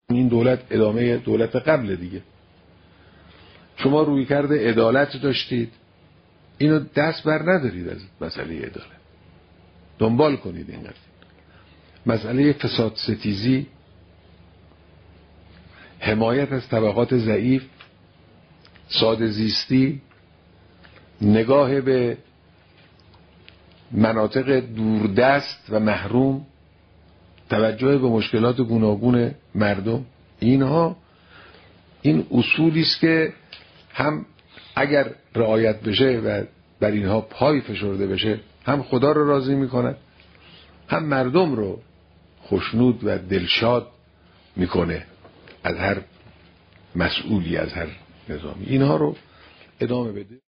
این دولت ادامه دولت قبل دیگه. شما روی کرده عدالت داشتید، اینو دست بر ندارید از مسئله عدالت، دنبال کنید این قضیه. مسئله فساد ستیزی، حمایت از طبقات ضعیف، ساده زیستی، نگاه به مناطق دوردست و محروم، توجه به مشکلات گوناگون مردم، این اصولی است که هم اگر رعایت بشه و بر اینها پای فشرده بشه هم خدا رو راضی میکنه، هم مردم رو خوشنود و دلشاد میکنه از هر مسئولی، از هر نظامی. اینها رو ادامه بده.